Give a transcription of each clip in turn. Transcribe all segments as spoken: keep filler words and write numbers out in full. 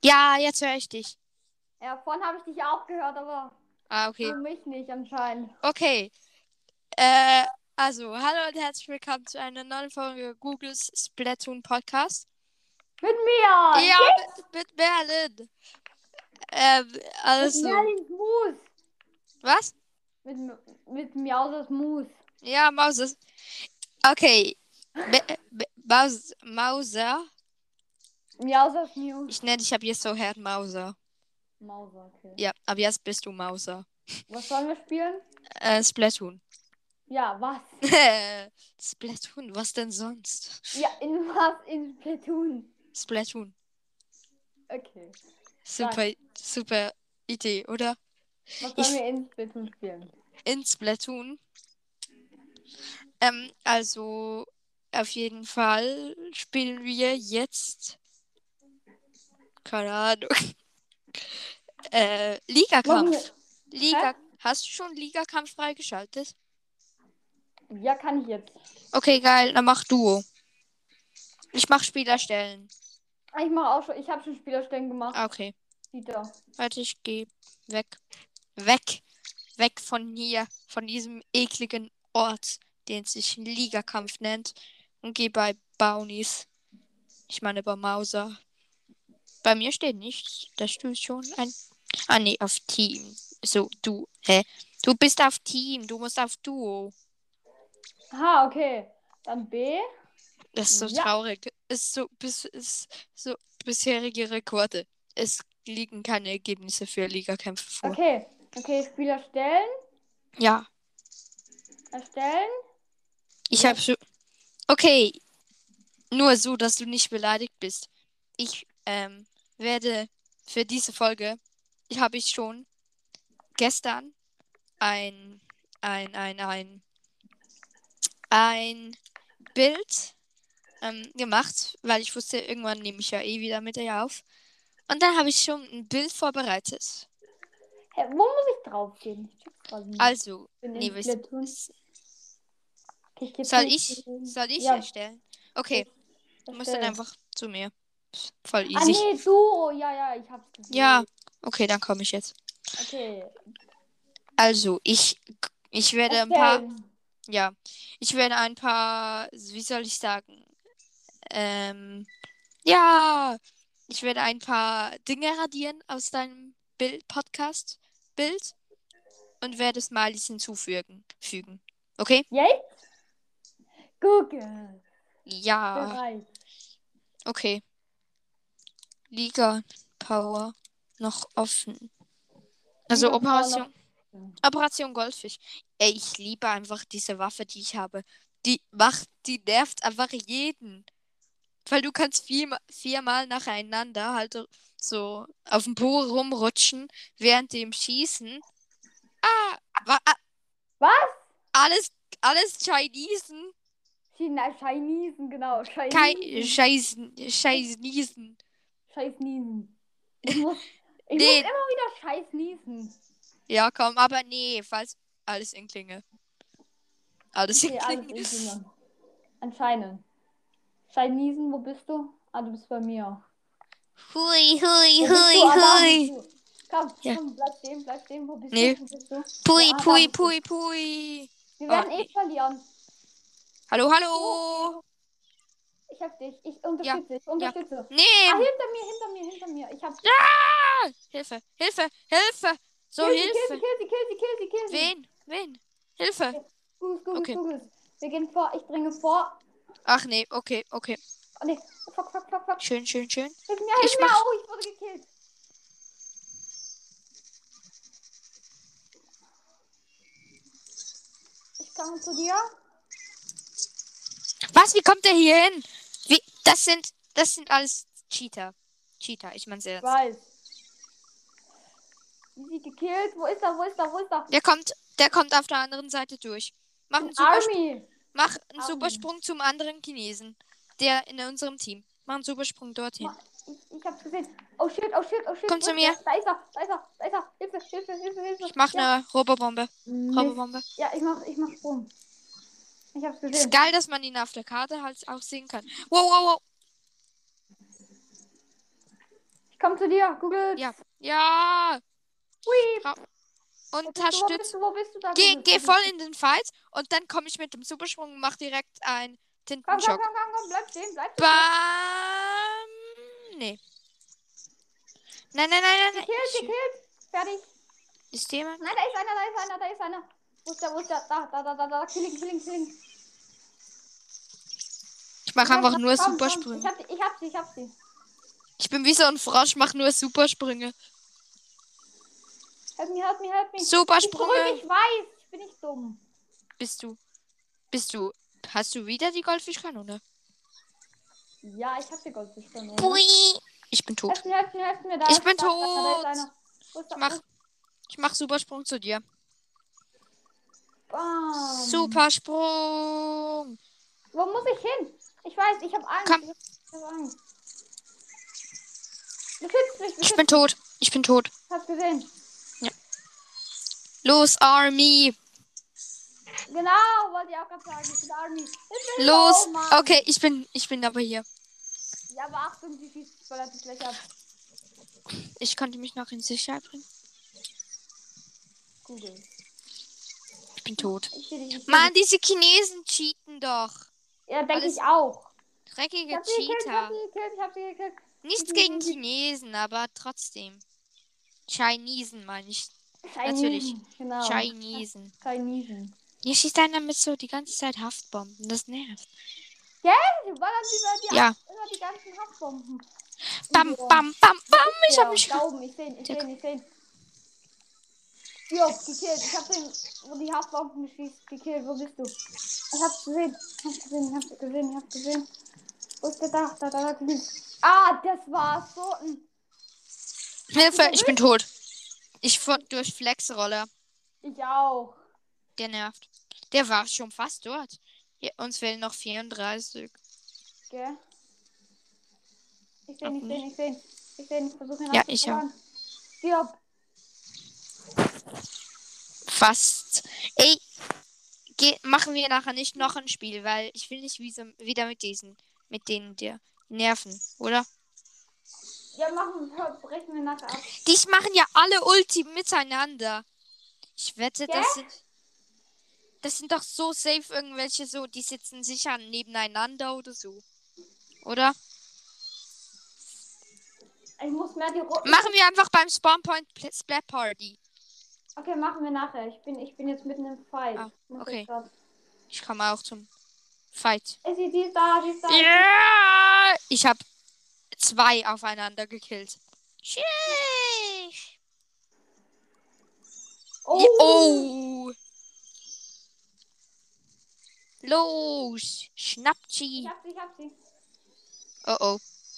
Ja, jetzt höre ich dich. Ja, vorhin habe ich dich auch gehört, aber Ah, okay. du mich nicht anscheinend. Okay. Äh, also, hallo und herzlich willkommen zu einer neuen Folge Googles Splatoon Podcast. Mit mir! Ja, Yeah! mit, mit Merlin. Ähm, Mit also, Merlins Mus! was? Mit, mit Miausers Mus. Ja, Mauser. Okay. Me Me Maus Mauser. Miausers Mus. Ich nenne dich ab jetzt so Herrn Mauser. Mauser, okay. Ja, ab jetzt bist du Mauser. Was sollen wir spielen? Äh, Splatoon. Ja, was? Splatoon, was denn sonst? Ja, in was? In Splatoon. Splatoon. Okay. Sag, Super, super Idee, oder? was sollen Ich wir in Splatoon spielen? in Splatoon. Ähm, also auf jeden Fall spielen wir jetzt, keine Ahnung, äh, Machen wir. Ligakampf. Hä? Liga, hast du schon Ligakampf freigeschaltet? Ja, kann ich jetzt. Okay, geil, dann mach Duo. Ich mach Spielerstellen. Ah, Ich mache auch schon. Ich habe schon Spielerstellen gemacht. Ah, okay, Dieter. warte, ich geh weg. Weg. Weg von hier, von diesem ekligen Ort, den sich Ligakampf nennt. Und geh bei Bounties. Ich meine bei Mauser. Bei mir steht nichts. Da steht schon ein. Ah, nee, auf Team. So, du. Hä? Du bist auf Team. Du musst auf Duo. Aha, okay. Dann B. Das ist so Ja. traurig. Ist so, bis, ist so bisherige Rekorde. Es liegen keine Ergebnisse für Ligakämpfe vor. Okay. Okay, Spieler stellen. Ja, Erstellen. ich Ja. habe schon. Okay, nur so, dass du nicht beleidigt bist. Ich ähm, werde für diese Folge, ich habe ich schon gestern ein, ein, ein, ein, ein Bild ähm, gemacht, weil ich wusste, irgendwann nehme ich ja eh wieder mit dir auf. Und dann habe ich schon ein Bild vorbereitet. Hä, wo muss ich draufgehen? Ich check's quasi nicht. Also, Bin nee, in was, Splatoon. s- Okay, ich geh soll zu. ich, soll ich Ja, erstellen? Okay, du musst dann erstellen. einfach zu mir. Voll Ah, easy. nee, du. Ja, ja, ich hab's Ja, gesehen. okay, dann komme ich jetzt. Okay. Also, ich, ich werde ein paar, Erstellen. ja, ich werde ein paar, wie soll ich sagen, ähm, ja, ich werde ein paar Dinge radieren aus deinem Bild, Podcast-Bild und werde Smileys hinzufügen. Fügen. Okay? Jetzt? Google. Ja, Bereit. okay. Liga Power noch offen. Also Lieber Power noch. Operation, Operation Goldfisch. Ey, ich liebe einfach diese Waffe, die ich habe. Die macht, die nervt einfach jeden. Weil du kannst vier, viermal nacheinander halt so auf dem Po rumrutschen, während dem Schießen. Ah, wa, ah, Was? alles, alles Chinesen. China, Chinesen, genau. Kein Chinesen. Scheißen, Scheiß Niesen. Scheiß Niesen. Ich muss, ich muss Nee, immer wieder Scheiß niesen. ja, komm, aber nee, falls alles Inklinge. Alles Okay, alles Inklinge. in Kindern. Anscheinend. Schein niesen, wo bist du? Ah, du bist bei mir. Hui, hui, Wo bist du? hui, Ah, da bist hui. du. Komm, Ja, komm, bleib stehen, bleib stehen. Wo bist nee. du? Wo bist du? Ja, Pui, ah, da pui, bist du. pui, pui. Wir Oh, werden eh nee. verlieren. Hallo, Oh, hallo. ich hab dich. Ich Ja, unterstütze. Ich ja. unterstütze. Ah, Nee. hinter mir, hinter mir, hinter mir. Ich hab. Ah! Hilfe, Hilfe, Hilfe. So, Kill sie, kill sie, Hilfe. kill sie, kill sie, kill sie, kill sie. Wen? Wen? Hilfe. Okay. Gugus, Gugus, Okay. Gugus. Wir gehen vor. Ich bringe vor. Ach nee, okay, okay. Oh nee. Fuck, fuck, fuck, fuck. Schön, schön, schön. Hilf mir, hilf Ich mir. mach. Oh, ich wurde gekillt. Ich komme zu dir. Was? Wie kommt der hier hin? Wie? Das sind. Das sind alles Cheater. Cheater, ich mein's Ich ernst. weiß. Easy gekillt. Wo ist er? Wo ist er? Wo ist er? Der kommt. Der kommt auf der anderen Seite durch. Mach Ein einen Supersprung. Army. Mach einen Army. Supersprung zum anderen Chinesen. Der in unserem Team. Mach einen Supersprung dorthin. Ma- Ich, ich hab's gesehen. Oh shit, oh shit, oh shit. Komm Wo zu ist mir. der? Da ist er, da ist er, da ist er. Hilfe, Hilfe, Hilfe, Hilfe. Ich mach Ja. eine Roborbombe. Mist. Roborbombe. Ja, ich mach, ich mach Sprung. Ich hab's Ist gesehen. geil, dass man ihn auf der Karte halt auch sehen kann. Wow, wow, wow. komm zu dir. Google. Ja. Ja. Hui. Bra- Wo bist du? Wo bist Unterstützt. du? Wo bist du da? Geh, Google? geh voll in den Fight und dann komme ich mit dem Supersprung und mach direkt einen Komm, komm, Tintenschock. komm, komm, komm. Bleib stehen. Bleib stehen. Bam. Nee. Nein, nein, nein, nein, nein. Gekillt, Ich, gekillt. Fertig. ist jemand? Nein, da ist einer, da ist einer, da ist einer. Wo ist der, wo ist der? Da, da, da, da, da. Killing, killing, killing. Ich mache Ich hab, einfach nur komm, komm. Ich Supersprünge. hab, ich hab sie, ich hab sie. Ich bin wie so ein Frosch, mach nur Supersprünge. Help me, help me, help me. Ich zurück, Supersprünge. ich weiß. Ich bin nicht dumm. Bist du, bist du, hast du wieder die Goldfischkanone? Ja, ich hab die Goldfischkanone. Pui. Ich bin tot. Helft mir, helft mir, helft mir. Da Ich ist, bin da, Da, da ist tot. einer. Wo ist Ich der? mach, ich mach Supersprung zu dir. Bam. Supersprung. Wo muss ich hin? Ich weiß, ich hab Angst. Komm. Ich hab Angst. Beschützt mich, Ich beschützt bin tot. Ich bin tot. mich. Hast gesehen. Los, Army. Genau, wollte ich auch gerade sagen. Ich bin Army. Ich bin Los. low, Mann. Okay, ich bin, ich bin aber hier. Ja, aber Achtung, die schießt relativ gleich ab. Ich konnte mich noch in Sicherheit bringen. Google. Ich bin tot. Ich seh dich, ich seh Mann, dich. diese Chinesen cheaten doch. Ja, denke alles ich auch. Ich Dreckige hab sie gekillt, ich hab Cheater. sie gekillt, ich hab sie gekillt. Nichts gegen Chinesen, aber trotzdem. Chinesen meine ich. Natürlich. Chinesen, genau. Chinesen. Chinesen. Hier schießt einer mit so die ganze Zeit Haftbomben. Das nervt. Die ballern über die, Ja. über die ganzen Haftbomben. Bam, bam, bam, bam. Ich Ja, hab mich. da oben, ich seh ihn, ich seh ihn, ich seh ihn. Jo, gekillt. Ich hab den, wo die Haftbomben schießt, gekillt. Wo bist du? Ich hab's gesehen. Ich hab's gesehen, ich hab's gesehen, ich hab's gesehen. Wo ist der da? Da, da, da, da. Ah, das war so ein... Hilfe, ich bin tot. Ich fuhr durch Flexroller. Ich auch. Der nervt. Der war schon fast dort. Hier, uns fehlen noch vierunddreißig. Gell? Ich seh Auch ihn, ich seh ihn, nicht. ich seh ihn. Ich seh ihn, ich versuche ihn Ja, ich auch. abzufahren. Stirb. Fast. Ey, geh, machen wir nachher nicht noch ein Spiel, weil ich will nicht wie so, wieder mit diesen, mit denen dir nerven, oder? Ja, machen, brechen wir nachher ab. Die machen ja alle Ulti miteinander. Ich wette, Gell? das sind. Das sind doch so safe irgendwelche so, die sitzen sicher nebeneinander oder so. Oder? Ich muss mehr die Ro Machen wir einfach beim Spawnpoint Splat Party. Okay, machen wir nachher. Ich bin, ich bin jetzt mitten im Fight. Ah, Ich muss okay. jetzt grad- Ich komme auch zum Fight. Ey, sie, die ist da, die ist da. Ja! Ich habe zwei aufeinander gekillt. Sheesh. Oh. Ja, oh. Los. Schnappt Ich sie. hab sie, ich hab sie. Oh oh.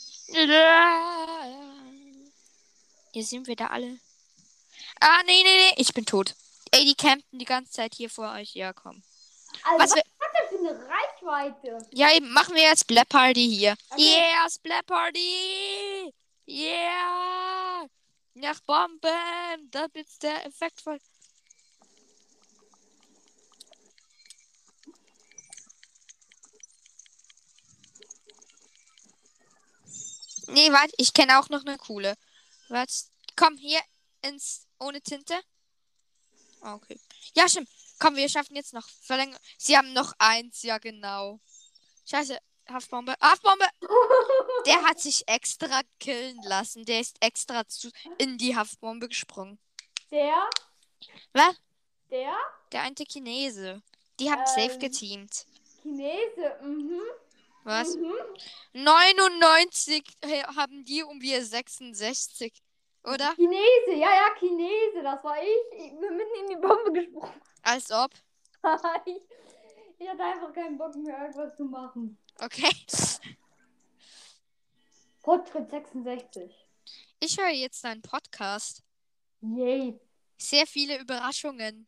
Hier sind wir da alle. Ah, nee, nee, nee. Ich bin tot. Ey, die campen die ganze Zeit hier vor euch. Ja, komm. Also, Was was, wir- hat das für eine Reichweite? Ja, eben. Machen wir jetzt Splat Party hier. Okay. Yeah, Splat Party. Yeah. Nach Bomben. Das ist der Effekt voll. Nee, warte. Ich kenne auch noch eine coole. Warte. Komm, hier ins... Ohne Tinte. Ah, okay. Ja, stimmt. Komm, wir schaffen jetzt noch Verlängerung. Sie haben noch eins. Ja, genau. Scheiße. Haftbombe. Haftbombe. Der hat sich extra killen lassen. Der ist extra zu, in die Haftbombe gesprungen. Der, Was? der Der eine Chinese. Die haben safe Ähm. geteamt. Chinese, mhm. Was? Mhm. neunundneunzig äh, haben die und wir sechsundsechzig. Oder? Chinese, ja, ja, Chinese, das war ich. Ich bin mitten in die Bombe gesprungen. Als ob. ich, ich hatte einfach keinen Bock mehr, irgendwas zu machen. Okay. Fortschritt sechsundsechzig. Ich höre jetzt deinen Podcast. Yay. Sehr viele Überraschungen.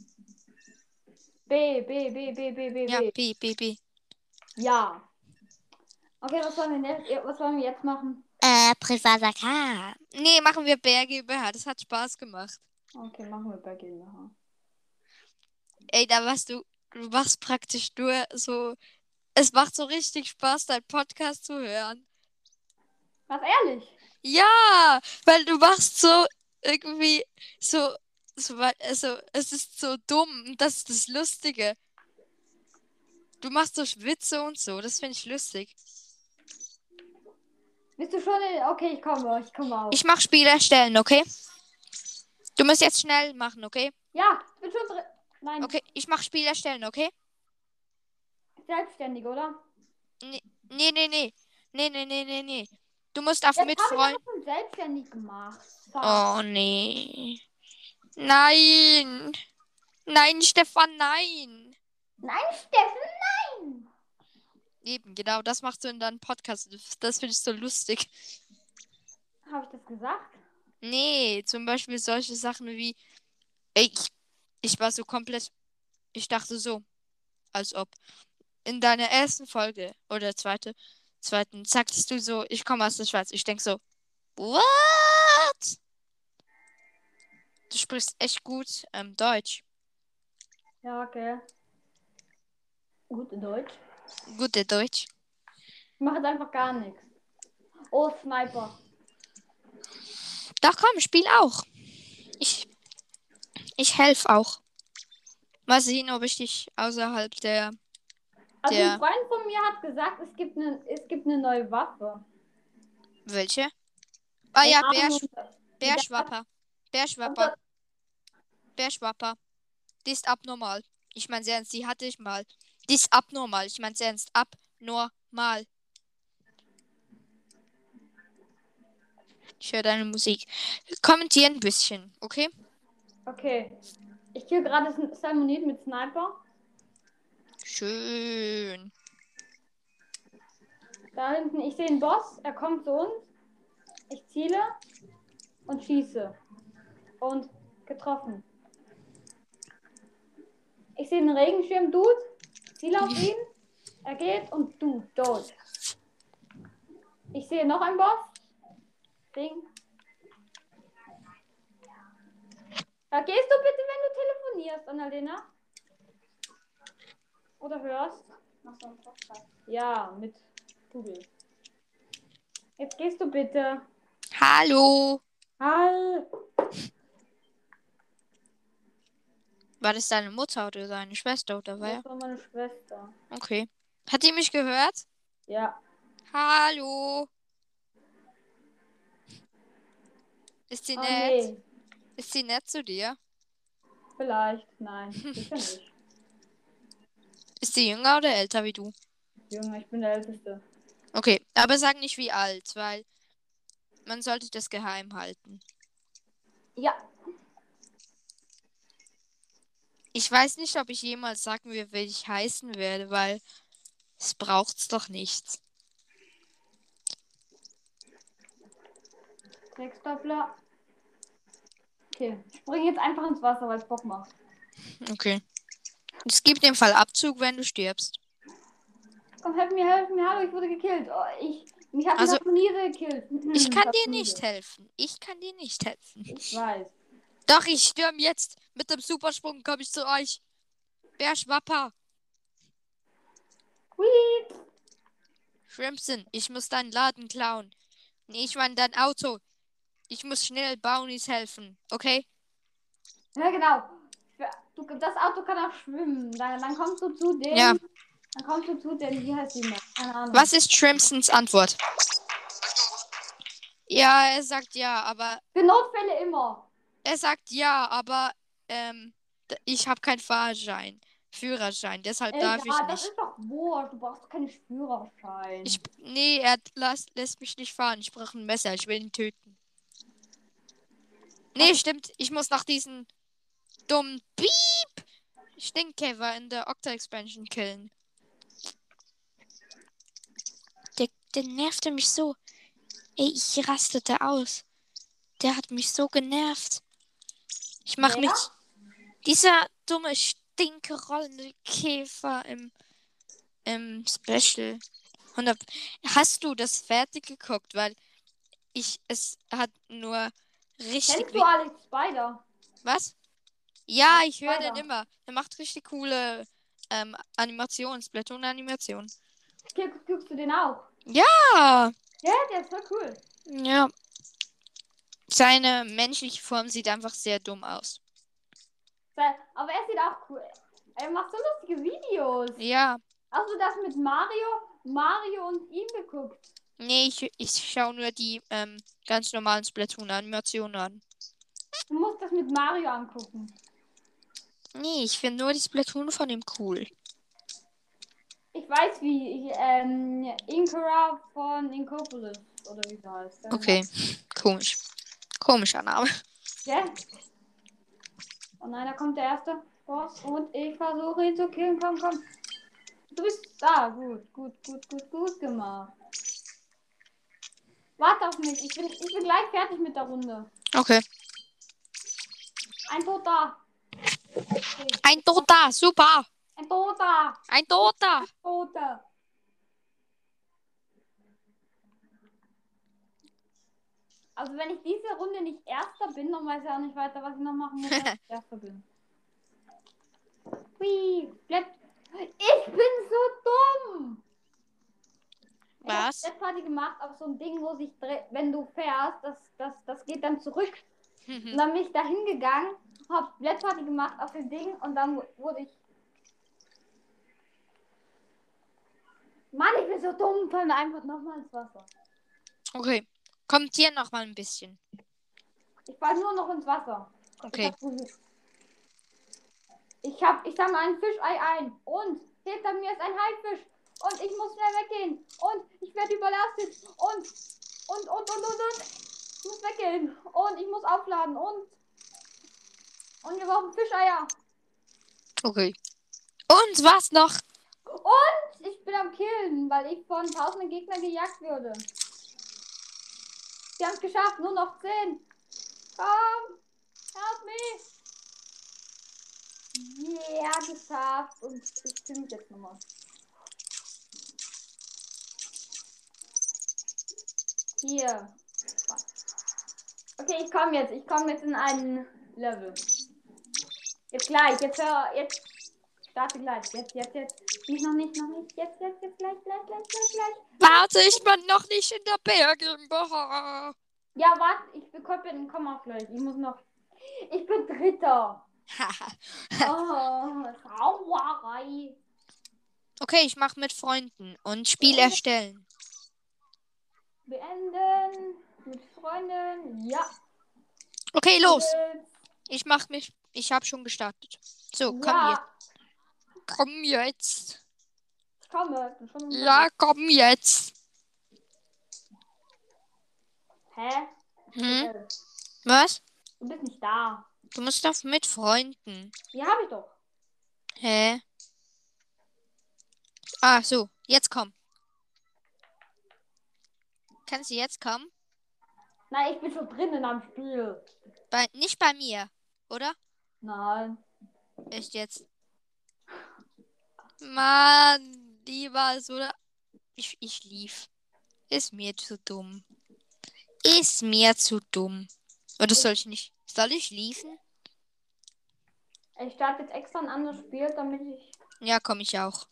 B, B, B, B, B, B, Ja, B. B, B, B. Ja. Okay, was wollen wir jetzt, was wollen wir jetzt machen? Äh, Privasaka. Nee, machen wir Berge über. Das hat Spaß gemacht. Okay, machen wir bei GmbH. Ey, da warst du, du machst praktisch nur so, es macht so richtig Spaß, deinen Podcast zu hören. Was, ehrlich? Ja, weil du machst so irgendwie so, so, wei- also es ist so dumm und das ist das Lustige. Du machst so Witze und so, das finde ich lustig. Bist du schon in... Okay, ich komme, ich komme auch. Ich mach Spiel erstellen, okay? Du musst jetzt schnell machen, okay? Ja, ich bin schon drin. Nein, Okay, ich mach Spiel erstellen, okay? selbstständig, oder? Nee, nee, nee, nee. Nee, nee, nee, nee, nee. Du musst auf Jetzt habe ich Mitfreund. aber schon selbstständig gemacht. Fuck. Oh, nee. Nein. Nein, Stefan, nein. Nein, Steffen, nein! Eben, genau, das machst du in deinem Podcast. Das finde ich so lustig. Habe ich das gesagt? Nee, zum Beispiel solche Sachen wie, ey, ich, ich war so komplett, ich dachte so, als ob in deiner ersten Folge oder zweite, zweiten, sagtest du so, ich komme aus der Schweiz. Ich denk so, what? Du sprichst echt gut ähm, Deutsch. Ja, okay. Gut in Deutsch. Gute Deutsch. Ich mache jetzt einfach gar nichts. Oh, Sniper. Doch komm, spiel auch. Ich, ich helfe auch. Mal sehen, ob ich dich außerhalb der, Also ein der, Freund von mir hat gesagt, es gibt eine, es gibt eine neue Waffe. welche? Ah Keine ja, Ahnung. Bärsch, Mit der hat, Bärschwapper. Bärschwapper. also, Bärschwapper. Die ist abnormal. Ich meine, ernst, die hatte ich mal. Die ist abnormal. Ich meine, ernst, abnormal. Ich höre deine Musik. Kommentier ein bisschen, okay? okay. Ich kill gerade Salmonid mit Sniper. Schön. Da hinten, ich sehe einen Boss. Er kommt zu uns. Ich ziele und schieße. Und getroffen. Ich sehe einen Regenschirm-Dude. Ziele auf ihn. Er geht und du, tot. Ich sehe noch einen Boss. Ding. Da gehst du bitte, wenn du telefonierst, Annalena? Oder hörst? Ja, mit Google. Jetzt gehst du bitte. Hallo. Hall. War das deine Mutter oder deine Schwester oder wer? Das war meine Schwester. Okay. Hat die mich gehört? Ja. Hallo. Ist sie Oh nett? nee. Ist sie nett zu dir? Vielleicht. Nein, sicher nicht. Ist sie jünger oder älter wie du? Junge, ich bin der Älteste. Okay, aber sag nicht wie alt, weil man sollte das geheim halten. Ja. Ich weiß nicht, ob ich jemals sagen will, wie ich heißen werde, weil es braucht's doch nicht. Textdoppler. Okay. Ich springe jetzt einfach ins Wasser, weil es Bock macht. Okay. Es gibt im Fall Abzug, wenn du stirbst. Komm, helf mir, helf mir. Hallo, ich wurde gekillt. Oh, ich. Mich hat Also, ein Tamponiere gekillt. ich kann dir Tamponiere. nicht helfen. Ich kann dir nicht helfen. Ich weiß. Doch, ich stürme jetzt. Mit dem Supersprung komme ich zu euch. Bärschwapper. Hui. Shrimpson, ich muss deinen Laden klauen. Nee, ich meine dein Auto. Ich muss schnell Brownies helfen, okay? Ja, genau. Du, das Auto kann auch schwimmen. Dann, dann kommst du zu dem. Ja. Dann kommst du zu dem. Wie heißt die Map? Keine Ahnung. Was ist Shrimpsons Antwort? Ja, er sagt ja, aber Für Notfälle immer. er sagt ja, aber ähm, d- ich habe keinen Fahrschein, Führerschein, deshalb darf ich Egal, das nicht. ist doch wurscht. Du brauchst keinen Führerschein. Ich, nee, er lässt, lässt mich nicht fahren. Ich brauche ein Messer, ich will ihn töten. Nee, stimmt, ich muss nach diesem dummen Piep Stinkkäfer in der Octa-Expansion killen. Der, der nervte mich so. Ey, ich rastete aus. Der hat mich so genervt. Ich mach Wer? mich. Dieser dumme, stinkrollende Käfer im, im Special. hundert. Hast du das fertig geguckt? Weil ich, es hat nur richtig. Kennst du wie- Alex Spider? Was? Ja, Alex ich höre den Spider. immer. Der macht richtig coole ähm, Animationen, Splatoon-Animationen. Okay, guckst du den auch? Ja, Ja, der ist voll cool. ja. Seine menschliche Form sieht einfach sehr dumm aus. Aber er sieht auch cool. Er macht so lustige Videos. Ja. Hast du das mit Mario, Mario und ihm geguckt? Nee, ich, ich schaue nur die ähm, ganz normalen Splatoon-Animationen an. Du musst das mit Mario angucken. Nee, ich finde nur die Splatoon von ihm cool. Ich weiß wie, ich, ähm, Inkara von Inkopolis, oder wie sie heißt. Okay, komisch. Komischer Name. Ja? Oh nein, da kommt der erste Boss und ich versuche ihn zu killen. Komm, komm. Du bist da. Gut, gut, gut, gut, gut gemacht. Warte auf mich. Ich bin, ich bin gleich fertig mit der Runde. Okay. Ein Toter. Okay. Ein Toter, super. Ein Toter. Ein Toter. Ein Toter. Also wenn ich diese Runde nicht Erster bin, dann weiß ich auch nicht weiter, was ich noch machen muss, wenn ich Erster bin. Hui, bleib. Ich bin so dumm. Was? Ich habe Party gemacht auf so ein Ding, wo sich dreht, wenn du fährst, das, das, das geht dann zurück. Und dann bin ich da hingegangen, hab Blatt Party gemacht auf dem Ding und dann wurde ich. Mann, ich bin so dumm, fall mir einfach nochmal ins Wasser. Okay. Kommt hier noch mal ein bisschen. Ich fall nur noch ins Wasser. Okay. Ich hab, ich sammle ein Fischei ein und hinter mir ist ein Haifisch und ich muss schnell weggehen und ich werde überlastet und und und und und und ich muss weggehen und ich muss aufladen und und wir brauchen Fischeier. Okay. Und was noch? Und ich bin am Killen, weil ich von tausenden Gegnern gejagt wurde. Wir haben es geschafft, nur noch zehn. Komm, help me. Yeah, geschafft. Und ich fühle mich jetzt nochmal. Hier. Okay, ich komme jetzt. Ich komme jetzt in einen Level. Jetzt gleich. Jetzt hör. Jetzt. Starte gleich. Jetzt, jetzt, jetzt. Nicht, noch nicht, noch nicht. Jetzt, jetzt, jetzt. Gleich, gleich, gleich, gleich, gleich. Warte, ich bin noch nicht in der Bär GmbH. Ja, warte. Ich bin, komm auch gleich. Ich muss noch. Ich bin Dritter. Oh, Sauerei. Okay, ich mache mit Freunden und Spiel erstellen. Beenden. Mit Freunden. Ja. Okay, los. Ich mach mich. Ich habe schon gestartet. So, komm Ja. jetzt. Komm jetzt. Ich komme. Ich komme Ja, komm jetzt. Hä? Hm? Was? Du bist nicht da. Du musst doch mit Freunden. Ja, hab ich doch. Hä? Ah, so. Jetzt komm. Kannst du jetzt kommen? Nein, ich bin schon drinnen am Spiel. Bei, nicht bei mir, oder? Nein. Echt jetzt? Mann, niemals, oder? Ich, ich lief. Ist mir zu dumm. Ist mir zu dumm. Oder soll ich nicht? Soll ich liefen? Ich starte jetzt extra ein anderes Spiel, damit ich. Ja, komm ich auch.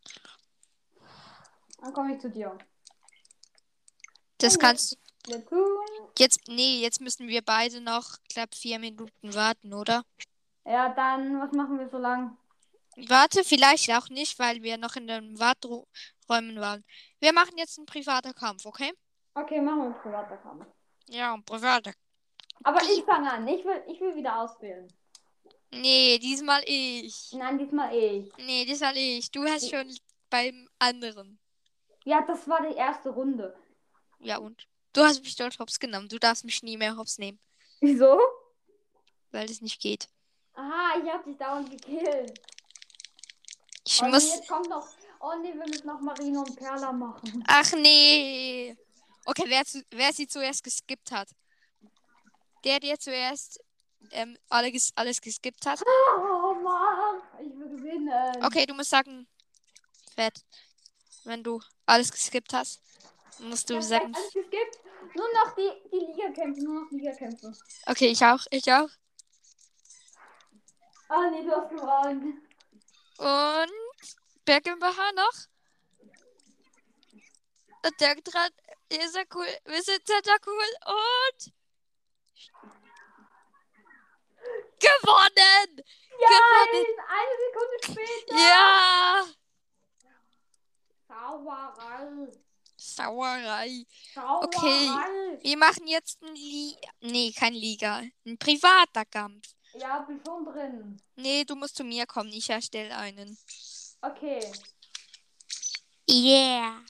Dann komme ich zu dir. Das Und kannst jetzt, tun. jetzt. Nee, jetzt müssen wir beide noch knapp vier Minuten warten, oder? Ja, dann, was machen wir so lang? Warte, vielleicht auch nicht, weil wir noch in den Warteräumen waren. Wir machen jetzt einen privaten Kampf, okay? Okay, machen wir einen privaten Kampf. Ja, ein privater. Aber ich fange an. Ich will, ich will wieder auswählen. Nee, diesmal ich. Nein, diesmal ich. Nee, diesmal ich. Du hast schon beim anderen. Ja, das war die erste Runde. Ja, und? Du hast mich dort hops genommen. Du darfst mich nie mehr hops nehmen. Wieso? Weil das nicht geht. Aha, ich hab dich dauernd gekillt. Ich Oh, nee, muss. jetzt kommt noch. Oh nee, wir müssen noch Marino und Perla machen. Ach nee. Okay, wer, zu, wer sie zuerst geskippt hat. Der, der zuerst ähm, alle ges alles geskippt hat. Oh Mann, ich will gewinnen. Okay, du musst sagen, fett. Wenn du alles geskippt hast, musst du Ich hab sagen. gleich alles geskippt. Nur noch die, die Ligakämpfe, nur noch Ligakämpfe. Okay, ich auch, ich auch. Ah nee, du hast gewonnen. Und Berg GmbH noch. Und der dran ist ja cool. Wir sind sehr cool. Und Gewonnen! Gewonnen! Nein, eine Sekunde später. Ja! Sauerei. Sauerei. Sauerei. Okay. Wir machen jetzt ein Liga. Nee, kein Liga. Ein privater Kampf. Ja, bin schon drin. Nee, du musst zu mir kommen. Ich erstelle einen. Okay. Yeah.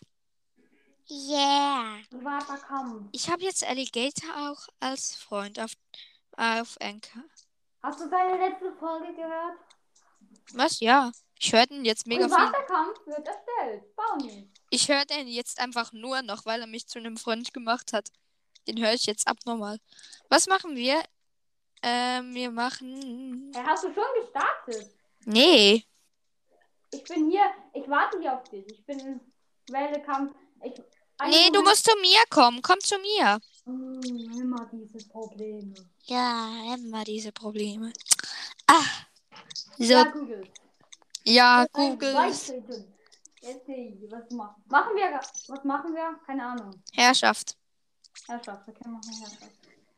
Yeah. Privater Kampf. Ich habe jetzt Alligator auch als Freund auf, auf Anchor. Hast du deine letzte Folge gehört? Was? Ja. Ich höre den jetzt mega viel. Privater Kampf wird erstellt. Bauni. Ich höre den jetzt einfach nur noch, weil er mich zu einem Freund gemacht hat. Den höre ich jetzt abnormal. Was machen wir? Ähm, wir machen... Hey, hast du schon gestartet? Nee. Ich bin hier. Ich warte hier auf dich. Ich bin in Wählekampf. Ich... Nee, du musst zu mir kommen. Komm zu mir. Hm, immer diese Probleme. Ja, immer diese Probleme. Ah. So. Ja, Google. Ja, Ein Google. Beitreten. Jetzt sehe ich, was machen. Machen wir. Was machen wir? Keine Ahnung. Herrschaft. Herrschaft. Wir können machen Herrschaft.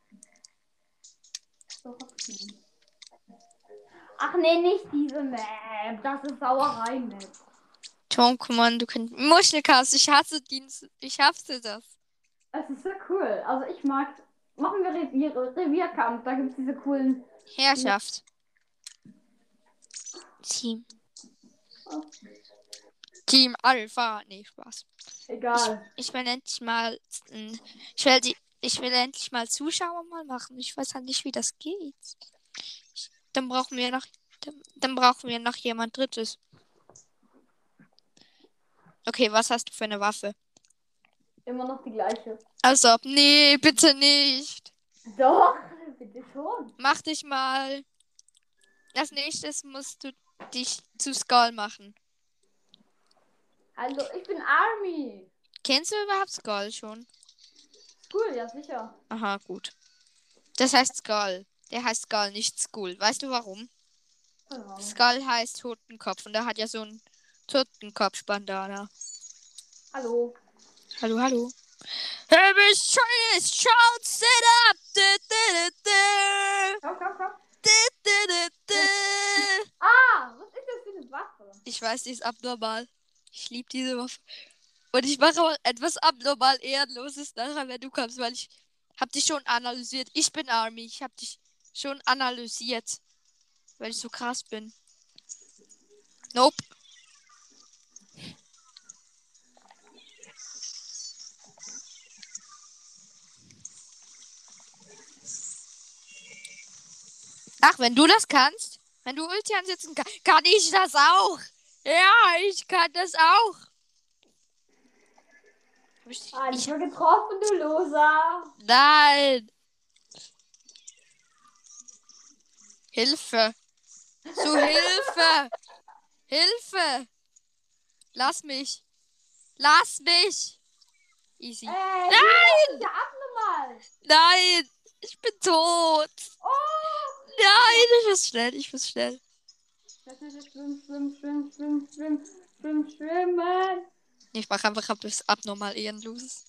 So, hoffen. Ach nee, nicht diese Map. Das ist Sauerei-Map. Pokémon, du könnt. Muschelkass, ich hasse Dienst. Ich hasse das. Es ist so cool. Also ich mag. Machen wir Reviere, Revierkampf. Da gibt es diese coolen. Herrschaft. Team. Oh, Team Alpha. Nee, Spaß. egal. Ich, ich will endlich mal. äh, Ich will, die, ich will endlich mal Zuschauer mal machen. Ich weiß halt nicht, wie das geht. Ich, dann brauchen wir noch. Dann, dann brauchen wir noch jemand Drittes. Okay, was hast du für eine Waffe? Immer noch die gleiche. Also, nee, bitte nicht. Doch, bitte schon. Mach dich mal. Als nächstes musst du dich zu Skull machen. Also ich bin Army. Kennst du überhaupt Skull schon? Cool, ja sicher. Aha, gut. Das heißt Skull. Der heißt Skull, nicht Skull. Weißt du warum? Keine Ahnung. Skull heißt Totenkopf und er hat ja so ein Totenkopf-Bandana. Hallo. Hallo, hallo. Hey, mich scheiß, schaut, sit up. Du, du, du, du. Komm, komm, komm. Du, du, du, du. Ah, was ist das für eine Waffe? Ich weiß, die ist abnormal. Ich liebe diese Waffe. Und ich mache auch etwas abnormal Ehrenloses nachher, wenn du kommst, weil ich hab dich schon analysiert. Ich bin Army. Ich hab dich schon analysiert. Weil ich so krass bin. Nope. Ach, wenn du das kannst, wenn du Ulti ansetzen kannst, kann ich das auch. Ja, ich kann das auch. Ich, Ah, ich ich, war getroffen, du Loser. nein. Hilfe. Zu Hilfe. Hilfe. Lass mich. Lass mich. Easy. Ey, Nein. ja abnormal. Nein. Ich bin tot. Oh. Nein, ich muss schnell. Ich muss schnell. Schwimmen, schwimmen, schwimmen, schwimmen, schwimmen, schwimmen, schwimmen, schwimmen. Ich mache einfach etwas abnormal ehrenloses.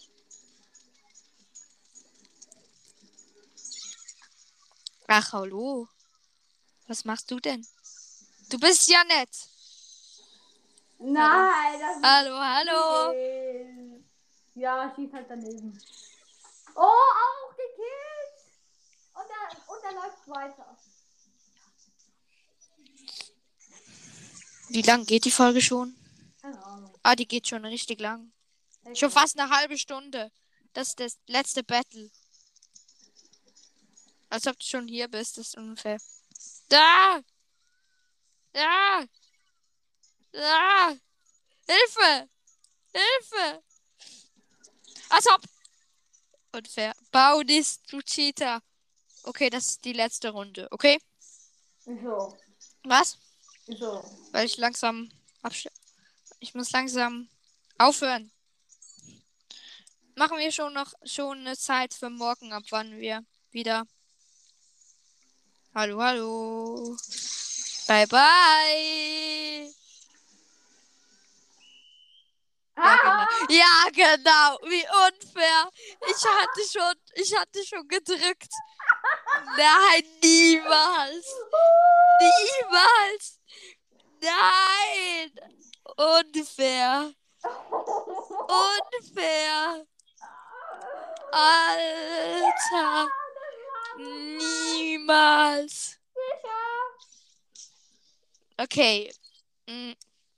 Ach, hallo. Was machst du denn? Du bist ja nett. Nein, das ist Hallo, hallo. Kill. Ja, schieß halt daneben. Oh, auch gekillt. Und er, und er läuft weiter. Wie lang geht die Folge schon? Keine Ahnung. Ah, die geht schon richtig lang. Schon fast eine halbe Stunde. Das ist das letzte Battle. Als ob du schon hier bist, das ist unfair. Da! Da! Da! Hilfe! Hilfe! Als ob! Unfair. Baudis, du Cheater. Okay, das ist die letzte Runde, okay? Wieso? Was? Wieso? Weil ich langsam absch... Ich muss langsam aufhören. Machen wir schon noch schon eine Zeit für morgen, ab wann wir wieder. Hallo, hallo. Bye, bye. Ja, genau. Ja, genau. Wie unfair. Ich hatte schon, ich hatte schon gedrückt. Nein, niemals. Niemals. Nein. Unfair. Unfair. Alter. Niemals. Okay. mm,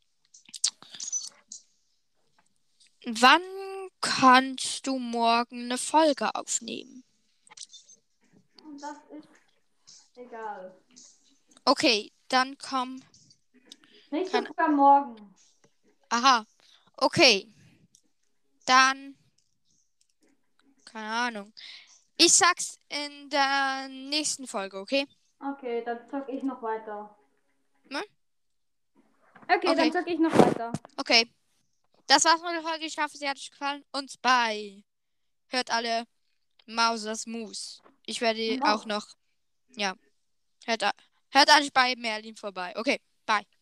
Wann kannst du morgen eine Folge aufnehmen? Das ist egal. Okay, dann komm. Nicht Kann, so früh am Morgen. aha. Okay. Dann. Keine Ahnung. Ich sag's in der nächsten Folge, okay? Okay, dann zock ich noch weiter. Ne? Okay, Okay. dann zock ich noch weiter. Okay. Das war's mit der Folge. Ich hoffe, sie hat euch gefallen. Und bye. Hört alle Mausers Moose. Ich werde Noch. auch noch. Ja. Hört, a- hört alle bei Merlin vorbei. Okay. Bye.